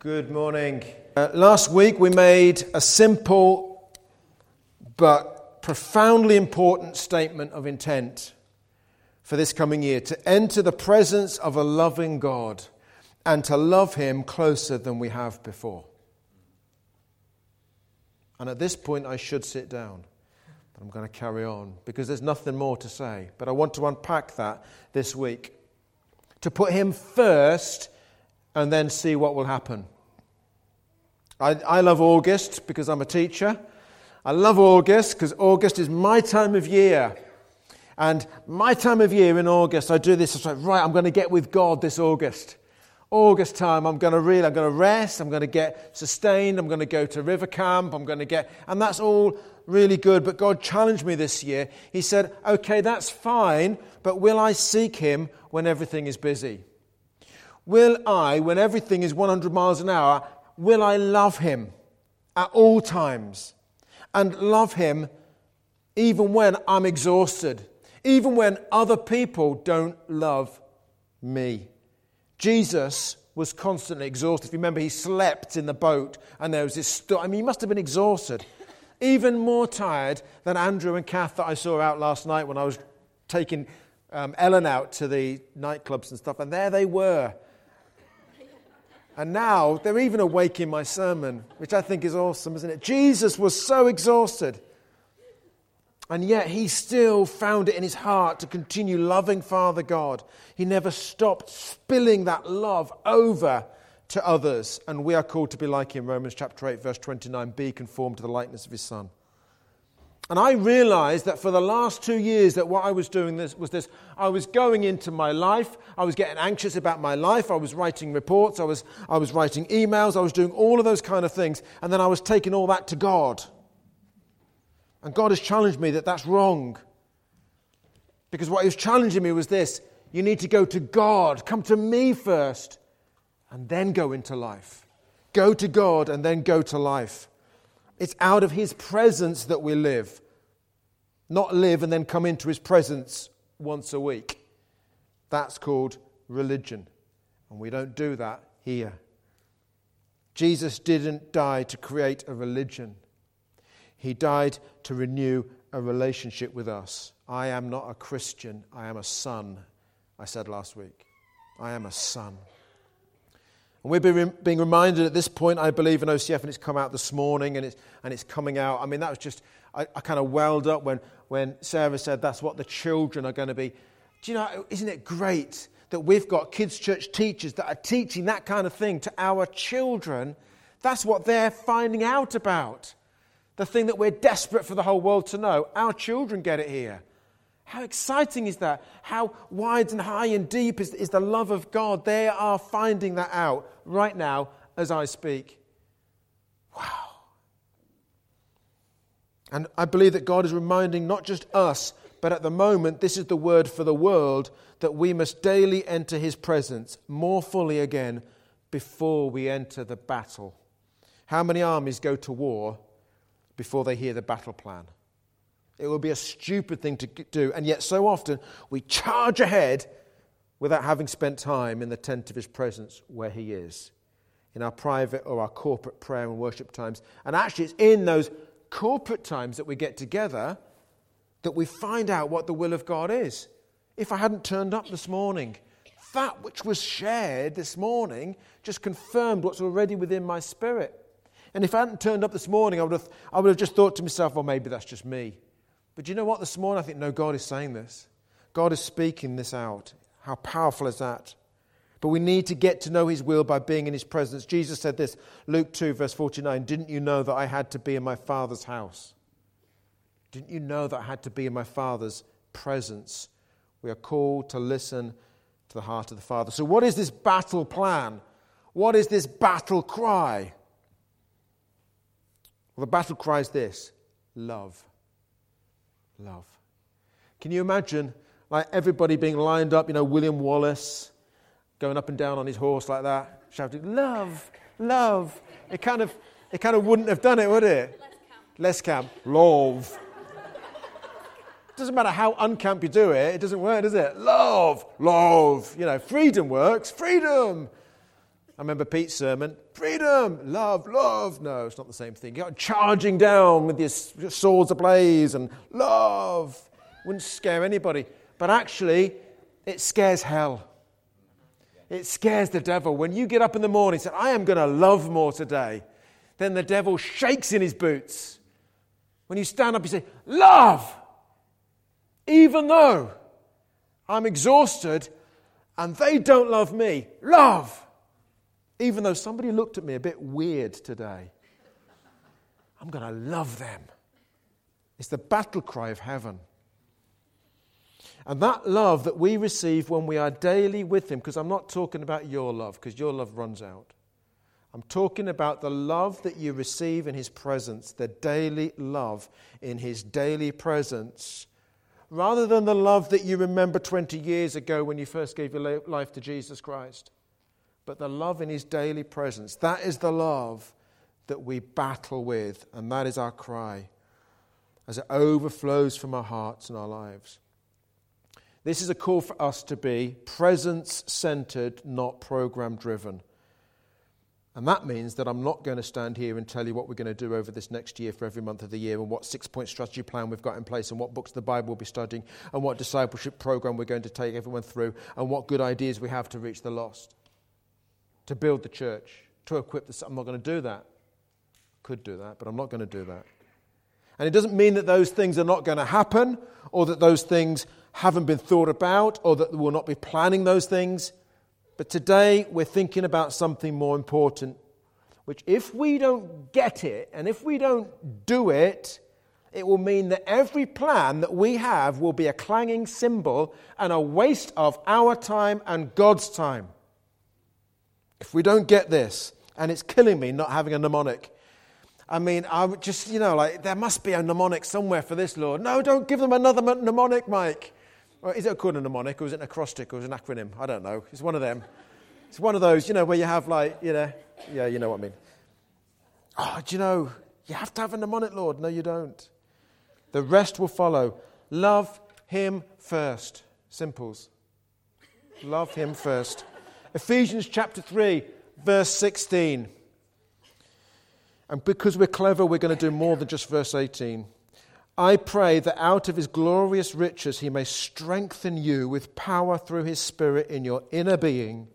Good morning. Last week we made a simple but profoundly important statement of intent for this coming year: to enter the presence of a loving God and to love Him closer than we have before. And at this point I should sit down, but I'm going to carry on because there's nothing more to say. But I want to unpack that this week. To put Him first and then see what will happen. I love August because I'm a teacher. I love August because August is my time of year. And my time of year in August, I do this. It's like, right, I'm going to get with God this August. August time, I'm going to rest, I'm going to get sustained, I'm going to go to river camp, and that's all really good. But God challenged me this year. He said, okay, that's fine, but will I seek Him when everything is busy? Will I, when everything is 100 miles an hour, will I love Him at all times? And love Him even when I'm exhausted, even when other people don't love me. Jesus was constantly exhausted. If you remember, He slept in the boat and there was this storm. He must have been exhausted. Even more tired than Andrew and Kath that I saw out last night when I was taking Ellen out to the nightclubs and stuff. And there they were. And now they're even awake in my sermon, which I think is awesome, isn't it? Jesus was so exhausted. And yet He still found it in His heart to continue loving Father God. He never stopped spilling that love over to others. And we are called to be like Him. Romans chapter 8, verse 29, be conformed to the likeness of His Son. And I realized that for the last 2 years that what I was doing was this. I was going into my life. I was getting anxious about my life. I was writing reports. I was writing emails. I was doing all of those kind of things. And then I was taking all that to God. And God has challenged me that that's wrong. Because what He was challenging me was this: you need to go to God. Come to me first. And then go into life. Go to God and then go to life. It's out of His presence that we live. Not live and then come into His presence once a week. That's called religion. And we don't do that here. Jesus didn't die to create a religion. He died to renew a relationship with us. I am not a Christian. I am a son, I said last week. I am a son. And we're being reminded at this point, I believe, in OCF, and it's come out this morning, and it's coming out. I mean, that was just, I kind of welled up when Sarah said that's what the children are going to be. Do you know, isn't it great that we've got kids' church teachers that are teaching that kind of thing to our children? That's what they're finding out about. The thing that we're desperate for the whole world to know. Our children get it here. How exciting is that? How wide and high and deep is the love of God? They are finding that out right now as I speak. Wow. And I believe that God is reminding not just us, but at the moment, this is the word for the world, that we must daily enter His presence more fully again before we enter the battle. How many armies go to war before they hear the battle plan? It would be a stupid thing to do, and yet so often we charge ahead without having spent time in the tent of His presence where He is, in our private or our corporate prayer and worship times. And actually it's in those corporate times that we get together that we find out what the will of God is. If I hadn't turned up this morning, that which was shared this morning just confirmed what's already within my spirit. And if I hadn't turned up this morning, I would have just thought to myself, well, maybe that's just me. But you know what? This morning I think, no, God is saying this. God is speaking this out. How powerful is that? But we need to get to know His will by being in His presence. Jesus said this, Luke 2, verse 49, didn't you know that I had to be in my Father's house? Didn't you know that I had to be in my Father's presence? We are called to listen to the heart of the Father. So what is this battle plan? What is this battle cry? Well, the battle cry is this: love. Love. Can you imagine, like, everybody being lined up, William Wallace going up and down on his horse like that, shouting, love, love. It kind of wouldn't have done it, would it? Less camp. Love. Doesn't matter how uncamp you do it, it doesn't work, does it? Love, love. Freedom works. Freedom. remember Pete's sermon, freedom, love, love. No, it's not the same thing. You're charging down with your swords ablaze and love. Wouldn't scare anybody. But actually, it scares hell. It scares the devil. When you get up in the morning and say, I am going to love more today, then the devil shakes in his boots. When you stand up, you say, love! Even though I'm exhausted and they don't love me, love! Even though somebody looked at me a bit weird today, I'm going to love them. It's the battle cry of heaven. And that love that we receive when we are daily with him, because I'm not talking about your love, because your love runs out. I'm talking about the love that you receive in his presence, the daily love in his daily presence, rather than the love that you remember 20 years ago when you first gave your life to Jesus Christ. But the love in his daily presence, that is the love that we battle with, and that is our cry as it overflows from our hearts and our lives. This is a call for us to be presence-centered, not program-driven. And that means that I'm not going to stand here and tell you what we're going to do over this next year for every month of the year and what 6-point strategy plan we've got in place and what books of the Bible we'll be studying and what discipleship program we're going to take everyone through and what good ideas we have to reach the lost, to build the church, to equip the... I'm not going to do that. Could do that, but I'm not going to do that. And it doesn't mean that those things are not going to happen or that those things haven't been thought about or that we'll not be planning those things. But today we're thinking about something more important, which if we don't get it and if we don't do it, it will mean that every plan that we have will be a clanging cymbal and a waste of our time and God's time. If we don't get this, and it's killing me not having a mnemonic. I mean, I would just, there must be a mnemonic somewhere for this, Lord. No, don't give them another mnemonic, Mike. Or is it called a mnemonic, or is it an acrostic, or is it an acronym? I don't know. It's one of them. It's one of those, where you have yeah, you know what I mean. Oh, you have to have a mnemonic, Lord. No, you don't. The rest will follow. Love him first. Simples. Love him first. Ephesians chapter 3, verse 16. And because we're clever, we're going to do more than just verse 18. I pray that out of his glorious riches he may strengthen you with power through his Spirit in your inner being,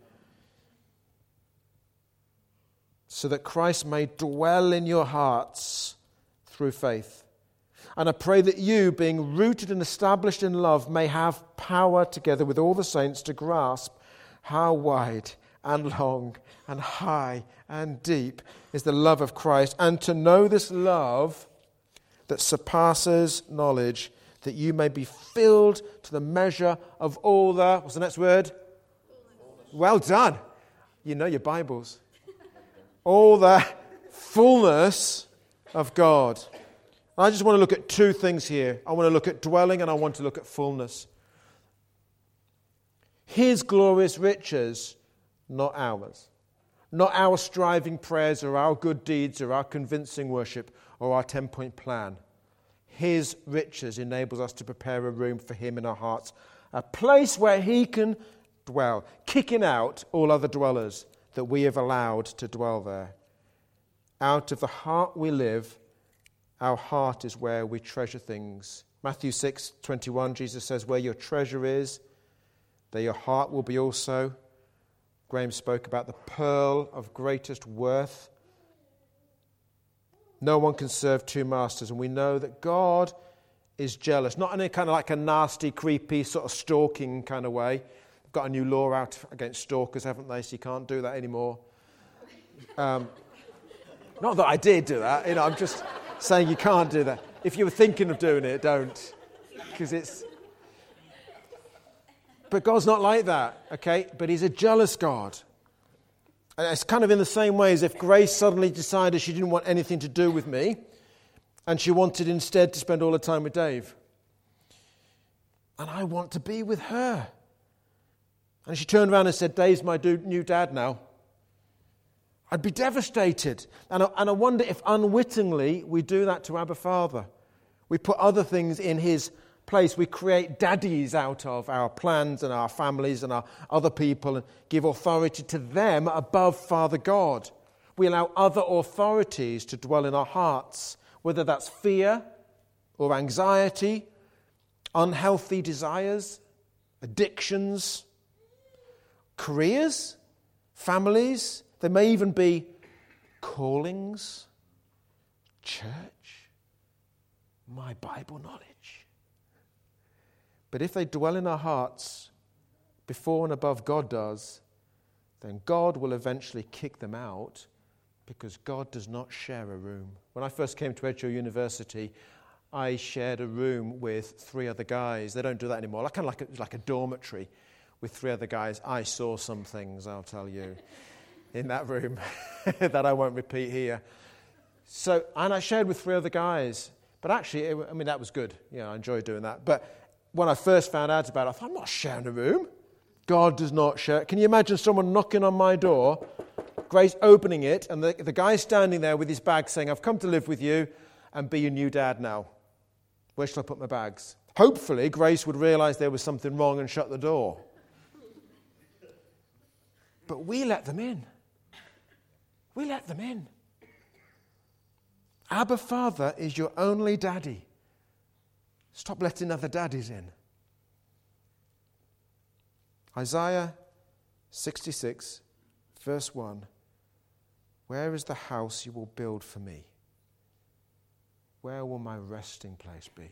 so that Christ may dwell in your hearts through faith. And I pray that you, being rooted and established in love, may have power together with all the saints to grasp how wide and long and high and deep is the love of Christ, and to know this love that surpasses knowledge, that you may be filled to the measure of all the... What's the next word? Well done. You know your Bibles. All the fullness of God. I just want to look at two things here. I want to look at dwelling and I want to look at fullness. His glorious riches, not ours. Not our striving prayers or our good deeds or our convincing worship or our 10-point plan. His riches enables us to prepare a room for him in our hearts. A place where he can dwell, kicking out all other dwellers that we have allowed to dwell there. Out of the heart we live, our heart is where we treasure things. Matthew 6:21, Jesus says, where your treasure is, there your heart will be also. Graham spoke about the pearl of greatest worth. No one can serve two masters, and we know that God is jealous, not in a kind of like a nasty, creepy, sort of stalking kind of way. They've got a new law out against stalkers, haven't they? So you can't do that anymore. Not that I did do that. I'm just saying you can't do that. If you were thinking of doing it, don't, because it's... But God's not like that, okay? But he's a jealous God. And it's kind of in the same way as if Grace suddenly decided she didn't want anything to do with me and she wanted instead to spend all her time with Dave. And I want to be with her. And she turned around and said, Dave's my new dad now. I'd be devastated. And I wonder if unwittingly we do that to Abba Father. We put other things in his place we create daddies out of our plans and our families and our other people and give authority to them above Father God. We allow other authorities to dwell in our hearts, whether that's fear or anxiety, unhealthy desires, addictions, careers, families. There may even be callings, church, my Bible knowledge. But if they dwell in our hearts before and above God does, then God will eventually kick them out, because God does not share a room. When I first came to Edgehill University, I shared a room with 3 other guys. They don't do that anymore. It was like a dormitory with 3 other guys. I saw some things, I'll tell you, in that room that I won't repeat here. And I shared with 3 other guys. But actually, that was good. I enjoyed doing that. But when I first found out about it, I thought, I'm not sharing a room. God does not share. Can you imagine someone knocking on my door, Grace opening it, and the guy standing there with his bag saying, I've come to live with you and be your new dad now. Where shall I put my bags? Hopefully, Grace would realize there was something wrong and shut the door. But we let them in. We let them in. Abba Father is your only daddy. Stop letting other daddies in. Isaiah 66, verse 1. Where is the house you will build for me? Where will my resting place be?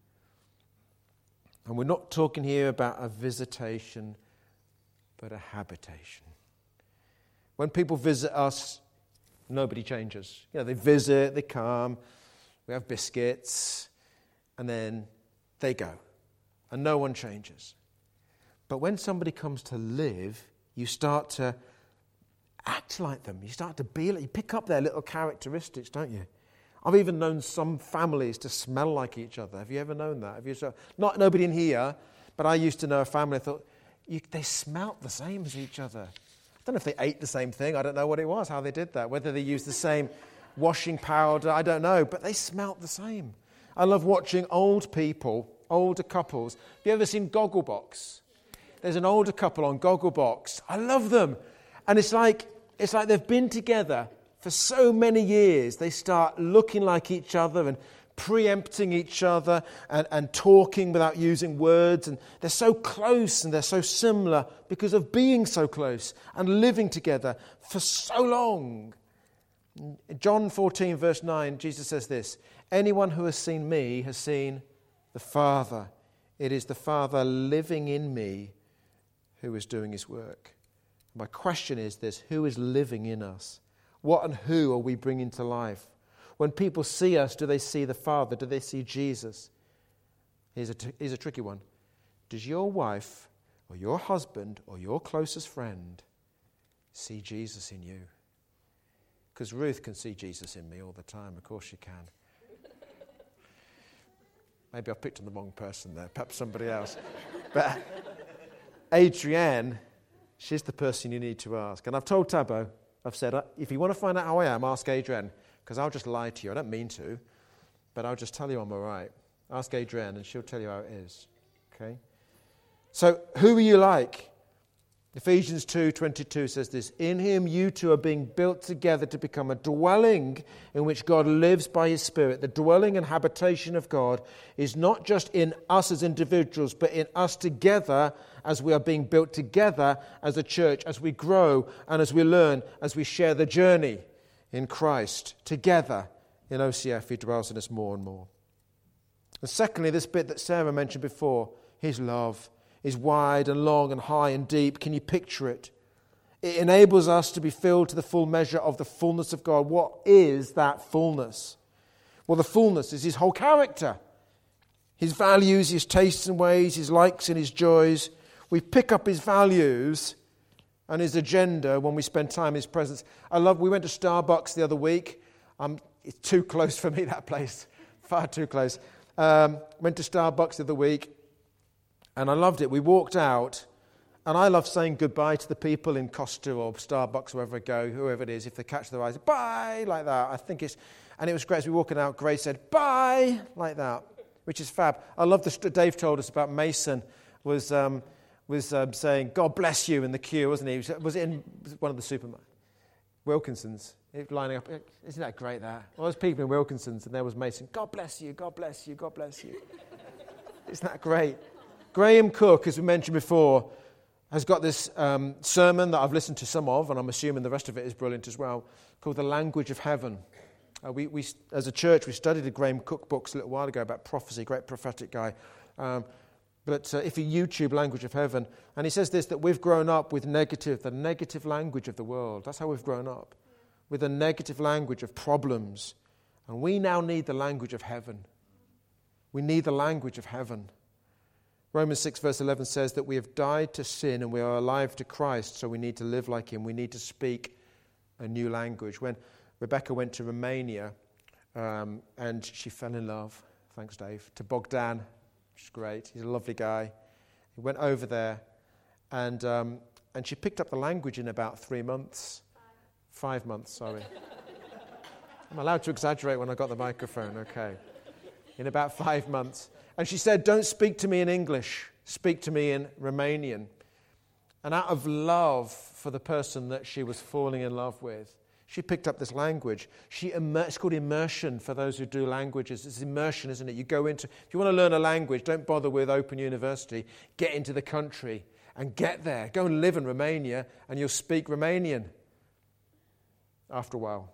And we're not talking here about a visitation, but a habitation. When people visit us, nobody changes. They visit, they come, we have biscuits, and then they go. And no one changes. But when somebody comes to live, you start to act like them. You start to be like, you pick up their little characteristics, don't you? I've even known some families to smell like each other. Have you ever known that? Nobody in here, but I used to know a family. I thought, they smelt the same as each other. I don't know if they ate the same thing. I don't know what it was, how they did that. Whether they used the same washing powder, I don't know. But they smelt the same. I love watching old people, older couples. Have you ever seen Gogglebox? There's an older couple on Gogglebox. I love them. And it's like they've been together for so many years. They start looking like each other and preempting each other and talking without using words. And they're so close and they're so similar because of being so close and living together for so long. In John 14, verse 9, Jesus says this, anyone who has seen me has seen the Father. It is the Father living in me who is doing his work. My question is this, who is living in us? What and who are we bringing to life? When people see us, do they see the Father? Do they see Jesus? Here's a tricky one. Does your wife or your husband or your closest friend see Jesus in you? Because Ruth can see Jesus in me all the time. Of course she can. Maybe I picked on the wrong person there. Perhaps somebody else. But Adrienne, she's the person you need to ask. And I've told Tabo, I've said, if you want to find out how I am, ask Adrienne, because I'll just lie to you. I don't mean to, but I'll just tell you I'm all right. Ask Adrienne, and she'll tell you how it is. Okay? So, who are you like? Ephesians 2:22 says this, in him you two are being built together to become a dwelling in which God lives by his Spirit. The dwelling and habitation of God is not just in us as individuals, but in us together as we are being built together as a church, as we grow and as we learn, as we share the journey in Christ together in OCF. He dwells in us more and more. And secondly, this bit that Sarah mentioned before, his love is wide and long and high and deep. Can you picture it? It enables us to be filled to the full measure of the fullness of God. What is that fullness? Well, the fullness is his whole character. His values, his tastes and ways, his likes and his joys. We pick up his values and his agenda when we spend time in his presence. We went to Starbucks the other week. It's too close for me, that place. Far too close. Went to Starbucks the other week. And I loved it. We walked out, and I love saying goodbye to the people in Costa or Starbucks, wherever I go, whoever it is, if they catch their eyes, bye, like that. And it was great. As we were walking out, Grace said, bye, like that. It which is fab. I love the Dave told us about Mason was saying, God bless you in the queue, wasn't he? Was it in one of the supermarkets? Wilkinson's, lining up. Isn't that great, that? Well, there's people in Wilkinson's, and there was Mason. God bless you, God bless you, God bless you. Isn't that great? Graham Cook, as we mentioned before, has got this sermon that I've listened to some of, and I'm assuming the rest of it is brilliant as well, called The Language of Heaven. We as a church, we studied the Graham Cook books a little while ago about prophecy, great prophetic guy. But if you YouTube Language of Heaven, and he says this, that we've grown up with the negative language of the world. That's how we've grown up, with a negative language of problems. And we now need the language of heaven. We need the language of heaven. Romans 6 verse 11 says that we have died to sin and we are alive to Christ, so we need to live like him. We need to speak a new language. When Rebecca went to Romania and she fell in love, thanks Dave, to Bogdan, which is great. He's a lovely guy. He went over there and she picked up the language in about 3 months. 5 months, sorry. I'm allowed to exaggerate when I got the microphone, okay. In about 5 months. And she said, don't speak to me in English, speak to me in Romanian. And out of love for the person that she was falling in love with, she picked up this language. It's called immersion for those who do languages. It's immersion, isn't it? You go into, if you want to learn a language, don't bother with Open University. Get into the country and get there. Go and live in Romania and you'll speak Romanian after a while.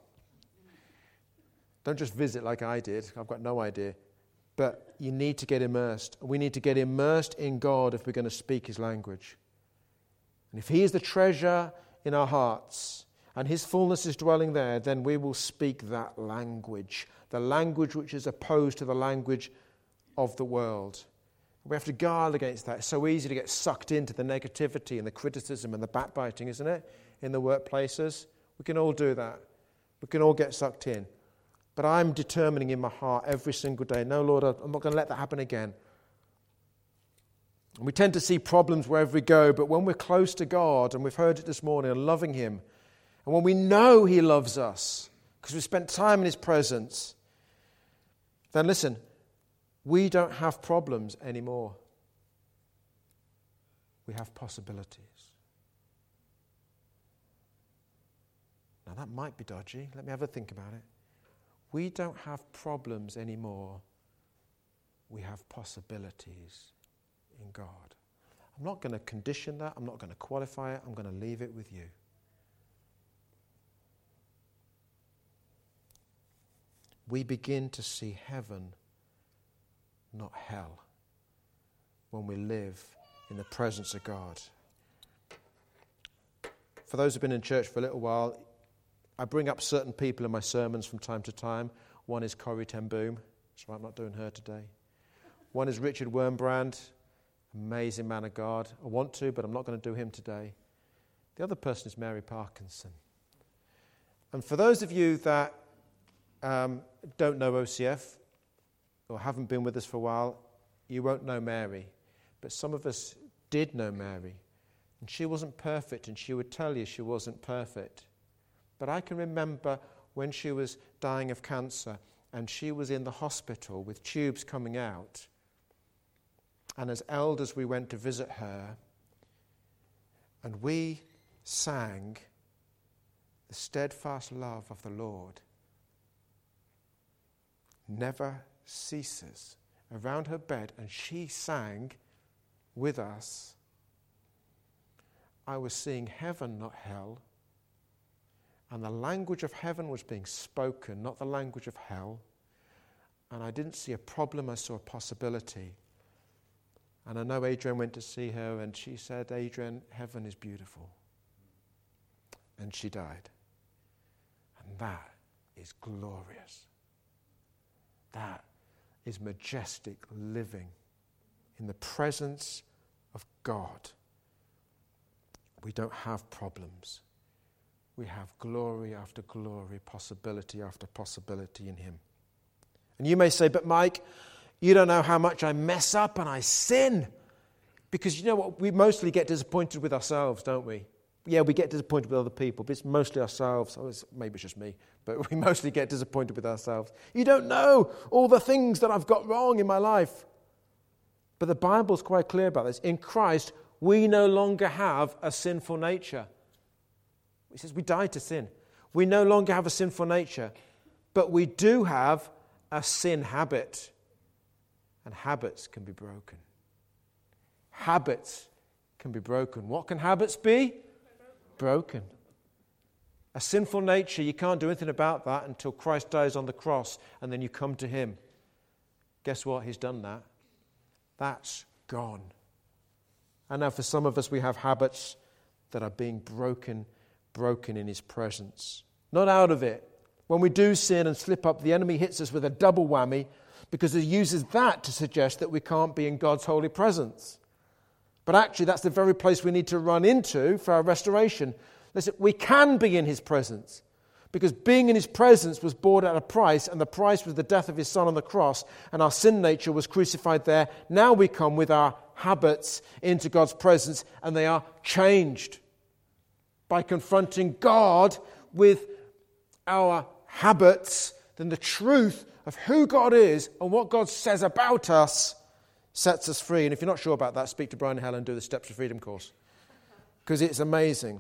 Don't just visit like I did. I've got no idea. But you need to get immersed. We need to get immersed in God if we're going to speak his language. And if he is the treasure in our hearts and his fullness is dwelling there, then we will speak that language, the language which is opposed to the language of the world. We have to guard against that. It's so easy to get sucked into the negativity and the criticism and the backbiting, isn't it, in the workplaces? We can all do that. We can all get sucked in. But I'm determining in my heart every single day, no, Lord, I'm not going to let that happen again. And we tend to see problems wherever we go, but when we're close to God, and we've heard it this morning, and loving him, and when we know he loves us, because we spent time in his presence, then listen, we don't have problems anymore. We have possibilities. Now that might be dodgy. Let me have a think about it. We don't have problems anymore. We have possibilities in God. I'm not going to condition that. I'm not going to qualify it. I'm going to leave it with you. We begin to see heaven, not hell, when we live in the presence of God. For those who've been in church for a little while, I bring up certain people in my sermons from time to time. One is Corrie ten Boom. That's why I'm not doing her today. One is Richard Wurmbrand, amazing man of God. I want to, but I'm not going to do him today. The other person is Mary Parkinson. And for those of you that don't know OCF or haven't been with us for a while, you won't know Mary. But some of us did know Mary. And she wasn't perfect, and she would tell you she wasn't perfect. But I can remember when she was dying of cancer and she was in the hospital with tubes coming out. And as elders, we went to visit her and we sang the steadfast love of the Lord never ceases around her bed, and she sang with us. I was seeing heaven, not hell. And the language of heaven was being spoken, not the language of hell. And I didn't see a problem, I saw a possibility. And I know Adrian went to see her and she said, Adrian, heaven is beautiful. And she died. And that is glorious. That is majestic living in the presence of God. We don't have problems. We have glory after glory, possibility after possibility in him. And you may say, but Mike, you don't know how much I mess up and I sin. Because you know what? We mostly get disappointed with ourselves, don't we? Yeah, we get disappointed with other people, but it's mostly ourselves. Maybe it's just me, but we mostly get disappointed with ourselves. You don't know all the things that I've got wrong in my life. But the Bible's quite clear about this. In Christ, we no longer have a sinful nature. He says we died to sin. We no longer have a sinful nature, but we do have a sin habit. And habits can be broken. Habits can be broken. What can habits be? Broken. A sinful nature, you can't do anything about that until Christ dies on the cross and then you come to him. Guess what? He's done that. That's gone. And now for some of us, we have habits that are being broken in his presence. Not out of it. When we do sin and slip up, the enemy hits us with a double whammy because he uses that to suggest that we can't be in God's holy presence. But actually, that's the very place we need to run into for our restoration. Listen, we can be in his presence because being in his presence was bought at a price, and the price was the death of his son on the cross, and our sin nature was crucified there. Now we come with our habits into God's presence, and they are changed by confronting God with our habits. Then the truth of who God is and what God says about us sets us free. And if you're not sure about that, speak to Brian and Helen and do the Steps to Freedom course, because it's amazing.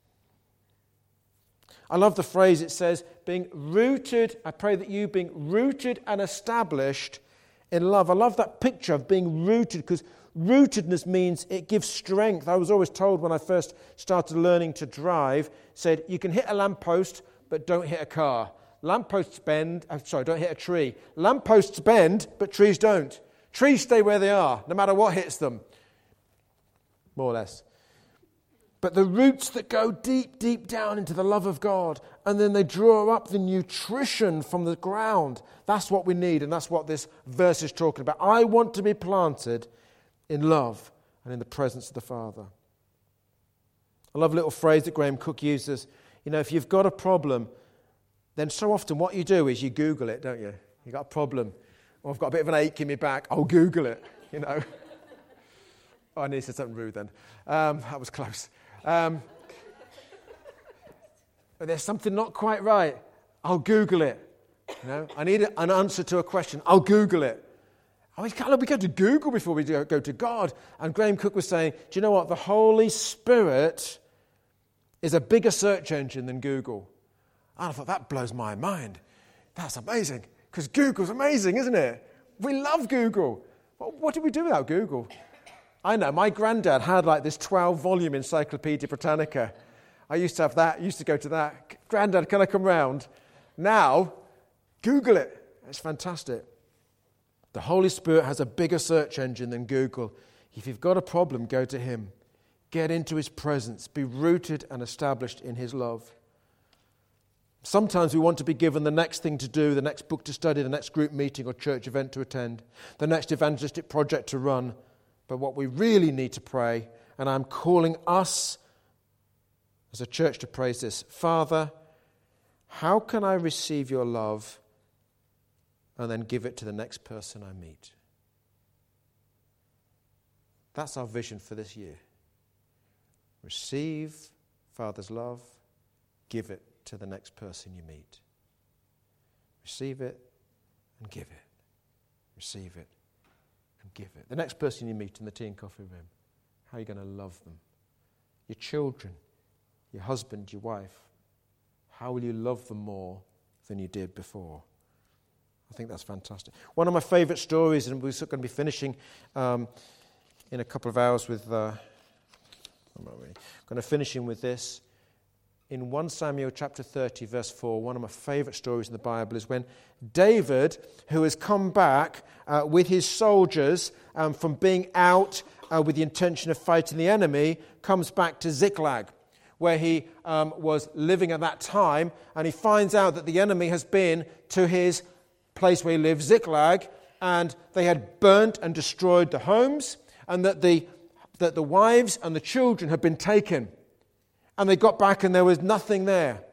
I love the phrase, it says, being rooted, I pray that you being rooted and established in love. I love that picture of being rooted, because rootedness means it gives strength. I was always told when I first started learning to drive, said, you can hit a lamppost, but don't hit a car. Lampposts bend, don't hit a tree. Lampposts bend, but trees don't. Trees stay where they are, no matter what hits them. More or less. But the roots that go deep, deep down into the love of God, and then they draw up the nutrition from the ground. That's what we need, and that's what this verse is talking about. I want to be planted in love and in the presence of the Father. I love a little phrase that Graham Cook uses. You know, if you've got a problem, then so often what you do is you Google it, don't you? You've got a problem. Or I've got a bit of an ache in my back. I'll Google it, you know. Oh, I nearly said something rude then. That was close. But there's something not quite right. I'll Google it. You know, I need an answer to a question. I'll Google it. We go to Google before we go to God. And Graham Cook was saying, do you know what? The Holy Spirit is a bigger search engine than Google. And I thought, that blows my mind. That's amazing. Because Google's amazing, isn't it? We love Google. What do we do without Google? I know, my granddad had like this 12-volume Encyclopedia Britannica. I used to have that, used to go to that. Granddad, can I come round? Now, Google it. It's fantastic. The Holy Spirit has a bigger search engine than Google. If you've got a problem, go to him. Get into his presence. Be rooted and established in his love. Sometimes we want to be given the next thing to do, the next book to study, the next group meeting or church event to attend, the next evangelistic project to run. But what we really need to pray, and I'm calling us as a church to pray, is this: Father, how can I receive your love and then give it to the next person I meet? That's our vision for this year. Receive Father's love, give it to the next person you meet. Receive it and give it. Receive it and give it. The next person you meet in the tea and coffee room, how are you going to love them? Your children, your husband, your wife, how will you love them more than you did before? I think that's fantastic. One of my favourite stories, and we're going to be finishing in a couple of hours with, I'm going to finish in with this. In 1 Samuel chapter 30, verse 4, one of my favourite stories in the Bible is when David, who has come back with his soldiers from being out with the intention of fighting the enemy, comes back to Ziklag, where he was living at that time, and he finds out that the enemy has been to his place where he lived, Ziklag, and they had burnt and destroyed the homes, and that the wives and the children had been taken. And they got back and there was nothing there.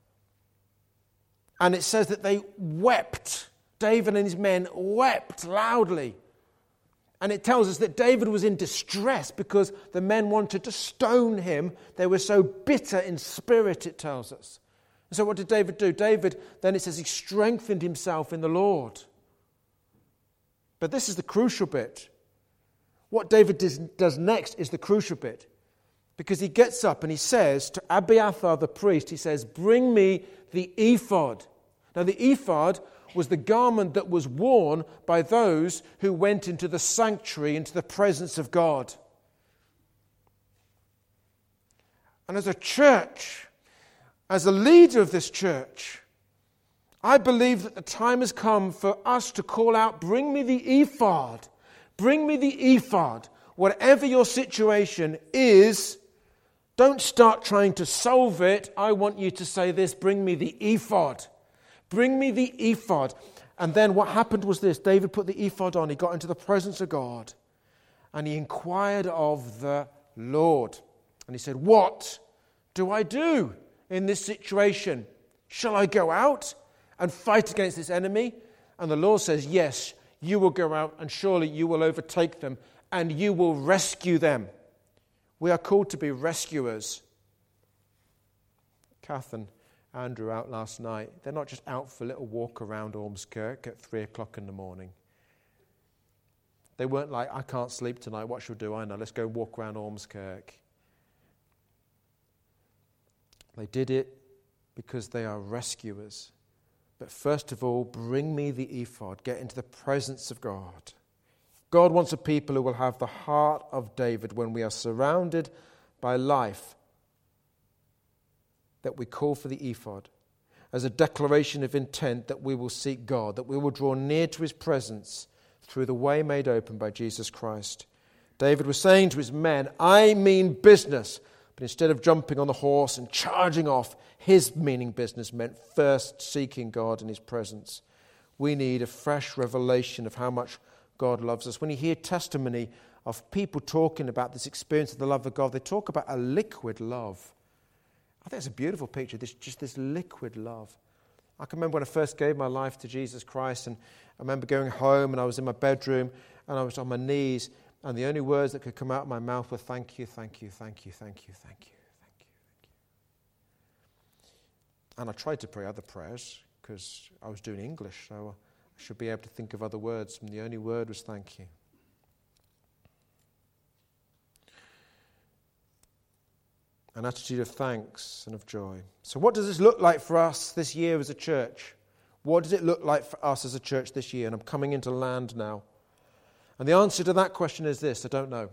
And it says that they wept. David and his men wept loudly. And it tells us that David was in distress because the men wanted to stone him. They were so bitter in spirit, it tells us. And so what did David do? David, then it says, he strengthened himself in the Lord. But this is the crucial bit. What David does next is the crucial bit. Because he gets up and he says to Abiathar the priest, he says, bring me the ephod. Now the ephod was the garment that was worn by those who went into the sanctuary, into the presence of God. And as a church, as a leader of this church, I believe that the time has come for us to call out, bring me the ephod. Bring me the ephod. Whatever your situation is, don't start trying to solve it. I want you to say this, bring me the ephod. Bring me the ephod. And then what happened was this. David put the ephod on. He got into the presence of God. And he inquired of the Lord. And he said, what do I do in this situation? Shall I go out and fight against this enemy? And the Lord says, yes, you will go out and surely you will overtake them and you will rescue them. We are called to be rescuers. Kath and Andrew out last night. They're not just out for a little walk around Ormskirk at 3 o'clock in the morning. They weren't like, I can't sleep tonight, what shall we do? I know, let's go walk around Ormskirk. They did it because they are rescuers. But first of all, bring me the ephod. Get into the presence of God. God wants a people who will have the heart of David when we are surrounded by life, that we call for the ephod as a declaration of intent that we will seek God, that we will draw near to his presence through the way made open by Jesus Christ. David was saying to his men, I mean business. But instead of jumping on the horse and charging off, his meaning business meant first seeking God in his presence. We need a fresh revelation of how much God loves us. When you hear testimony of people talking about this experience of the love of God, they talk about a liquid love. I think it's a beautiful picture, just this liquid love. I can remember when I first gave my life to Jesus Christ, and I remember going home and I was in my bedroom and I was on my knees, and the only words that could come out of my mouth were thank you, thank you, thank you, thank you, thank you, thank you, thank you. And I tried to pray other prayers because I was doing English, so I should be able to think of other words, and the only word was thank you. An attitude of thanks and of joy. So what does this look like for us this year as a church? What does it look like for us as a church this year? And I'm coming into land now. And the answer to that question is this: I don't know.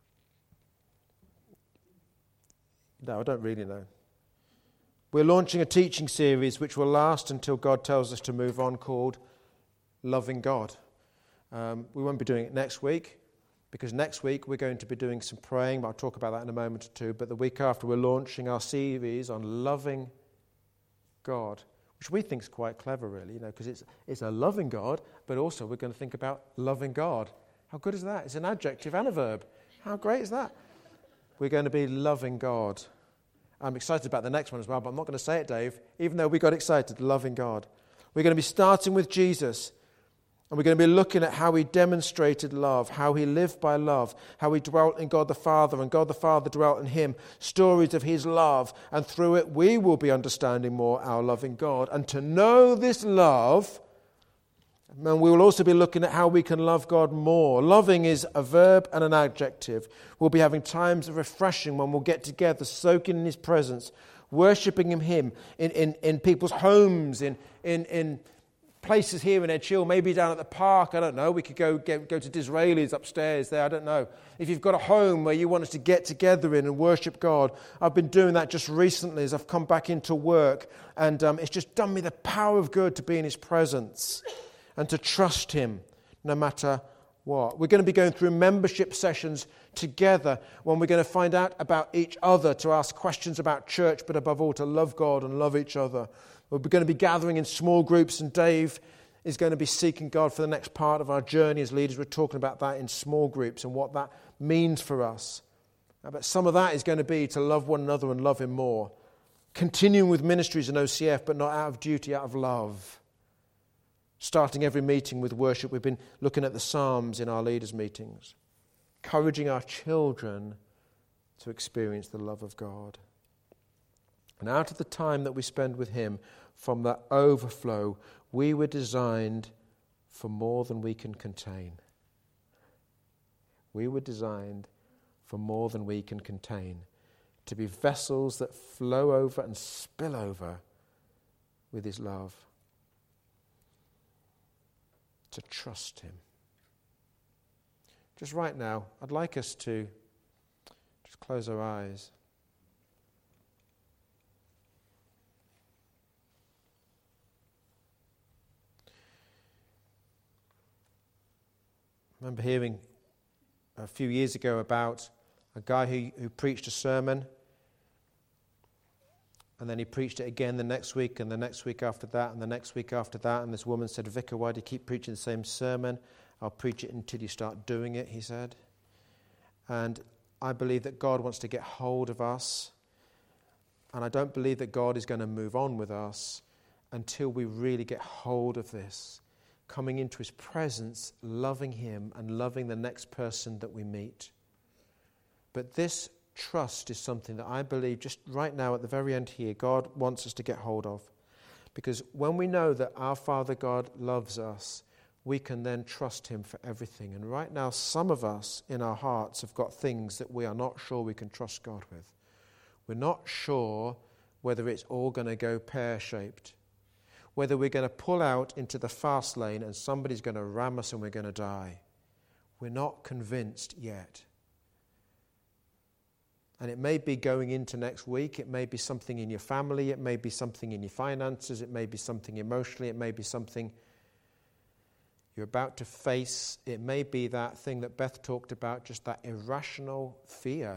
No, I don't really know. We're launching a teaching series which will last until God tells us to move on, called Loving God. We won't be doing it next week, because next week we're going to be doing some praying, but I'll talk about that in a moment or two. But the week after, we're launching our series on loving God, which we think is quite clever, really, because it's a loving God, but also we're going to think about loving God. How good is that? It's an adjective and a verb. How great is that? We're going to be loving God. I'm excited about the next one as well, but I'm not going to say it, Dave, even though we got excited, loving God. We're going to be starting with Jesus. And we're going to be looking at how he demonstrated love, how he lived by love, how he dwelt in God the Father, and God the Father dwelt in him, stories of his love. And through it, we will be understanding more our loving God. And to know this love, and we will also be looking at how we can love God more. Loving is a verb and an adjective. We'll be having times of refreshing when we'll get together, soaking in his presence, worshipping him in people's homes, in places here in Edgehill, maybe down at the park, I don't know. We could go to Disraeli's upstairs there, I don't know. If you've got a home where you want us to get together in and worship God, I've been doing that just recently as I've come back into work, and it's just done me the power of good to be in his presence and to trust him no matter what. We're going to be going through membership sessions together when we're going to find out about each other, to ask questions about church, but above all to love God and love each other. We're going to be gathering in small groups, and Dave is going to be seeking God for the next part of our journey as leaders. We're talking about that in small groups and what that means for us. But some of that is going to be to love one another and love him more. Continuing with ministries in OCF, but not out of duty, out of love. Starting every meeting with worship, we've been looking at the Psalms in our leaders' meetings, encouraging our children to experience the love of God. And out of the time that we spend with him, from that overflow, we were designed for more than we can contain. We were designed for more than we can contain, to be vessels that flow over and spill over with his love. To trust him. Just right now, I'd like us to just close our eyes. I remember hearing a few years ago about a guy who preached a sermon, and then he preached it again the next week, and the next week after that, and the next week after that, and this woman said, "Vicar, why do you keep preaching the same sermon?" "I'll preach it until you start doing it," he said. And I believe that God wants to get hold of us, and I don't believe that God is going to move on with us until we really get hold of this, coming into his presence, loving him and loving the next person that we meet. But this trust is something that I believe just right now at the very end here, God wants us to get hold of. Because when we know that our Father God loves us, we can then trust him for everything. And right now, some of us in our hearts have got things that we are not sure we can trust God with. We're not sure whether it's all going to go pear-shaped, whether we're going to pull out into the fast lane and somebody's going to ram us and we're going to die. We're not convinced yet. And it may be going into next week, it may be something in your family, it may be something in your finances, it may be something emotionally, it may be something you're about to face. It may be that thing that Beth talked about, just that irrational fear.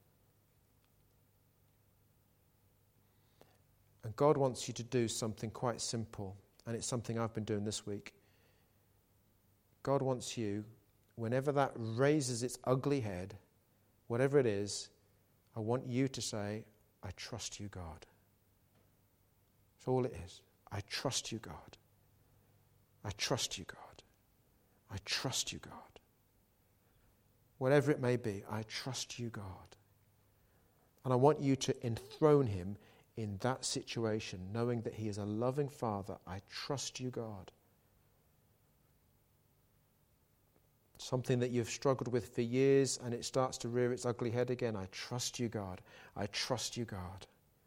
And God wants you to do something quite simple, and it's something I've been doing this week. God wants you, whenever that raises its ugly head, whatever it is, I want you to say, "I trust you, God." That's all it is. I trust you, God. I trust you, God. I trust you, God. Whatever it may be, I trust you, God. And I want you to enthrone him in that situation, knowing that he is a loving Father. I trust you, God. Something that you've struggled with for years and it starts to rear its ugly head again. I trust you, God. I trust you, God.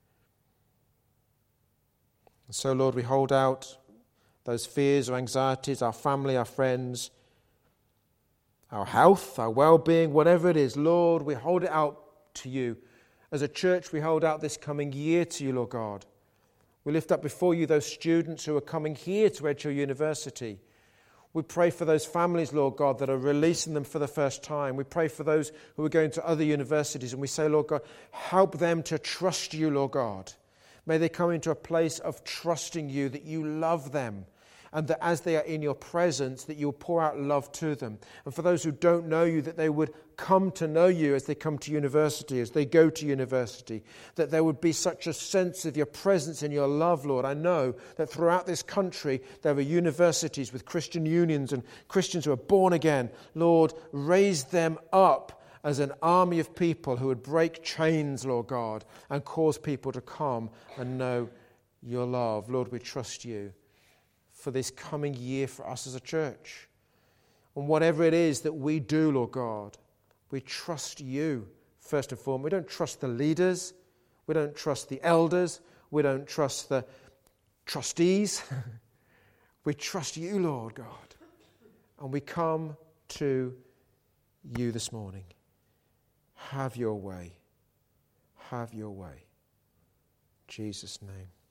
And so, Lord, we hold out those fears or anxieties, our family, our friends, our health, our well-being, whatever it is. Lord, we hold it out to you. As a church, we hold out this coming year to you, Lord God. We lift up before you those students who are coming here to Edge Hill University. We pray for those families, Lord God, that are releasing them for the first time. We pray for those who are going to other universities, and we say, Lord God, help them to trust you, Lord God. May they come into a place of trusting you, that you love them, and that as they are in your presence, that you'll pour out love to them. And for those who don't know you, that they would come to know you as they come to university, as they go to university, that there would be such a sense of your presence and your love, Lord. I know that throughout this country, there are universities with Christian unions and Christians who are born again. Lord, raise them up as an army of people who would break chains, Lord God, and cause people to come and know your love. Lord, we trust you for this coming year for us as a church. And whatever it is that we do, Lord God, we trust you first and foremost. We don't trust the leaders. We don't trust the elders. We don't trust the trustees. We trust you, Lord God. And we come to you this morning. Have your way. Have your way. In Jesus' name.